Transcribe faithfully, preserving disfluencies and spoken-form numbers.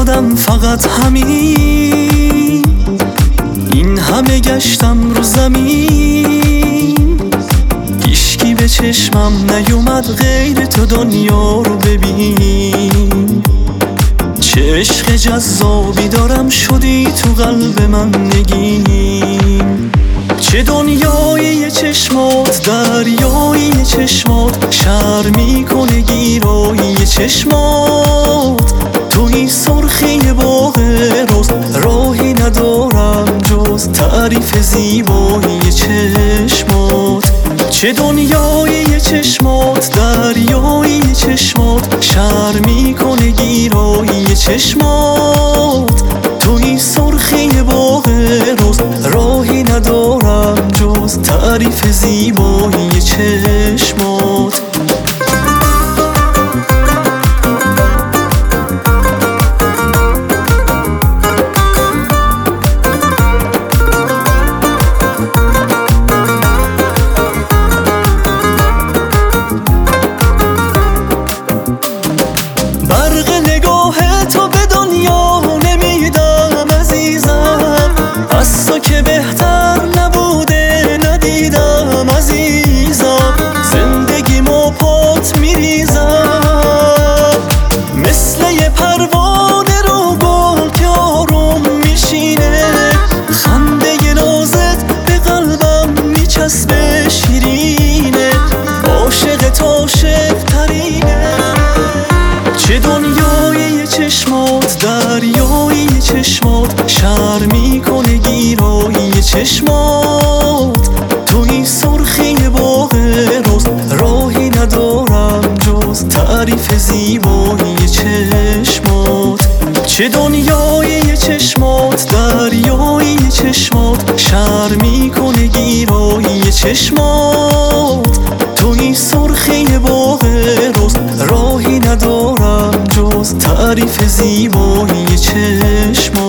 خودم فقط همین، این همه گشتم رو زمین، هیشکی به چشمم نیومد غیر تو دنیا رو ببین. چه عشق جذابی دارم شدی تو قلب من نگین. چه دنیای یه چشمات، دریای یه چشمات، شر میکنه گیرای یه چشمات. توی سرخی باغ روز راهی ندارم جز تعریف زیبایی یه چشمات. چه دنیای یه چشمات، دریای یه چشمات، شر میکنه گیرای یه چشمات. توی سرخی باغ روز راهی ندارم جز تعریف زیبایی یه چشمات. برق نگاه تو به دنیا نمیدم عزیزم، از تو که بهتر نبوده ندیدم عزیزم. زندگیمو پات میریزم مثل یه پروانه رو گل که آروم میشینه. خنده نازت به قلبم میچسبه شیرینه، عاشق تو عاشق ترینه. چه دنیای یه چشمات، دریای یه چشمات، شر میکنه گیرای یه چشمات. توی سرخی باغ روز راهی ندارم جز تعریف زیبایی یه چشمات. چه دنیای یه چشمات، دریای یه چشمات، شر میکنه گیرای یه چشمات. توی سرخی باغ روز راهی ندارم جز تعریف زیبایی یه چشمات.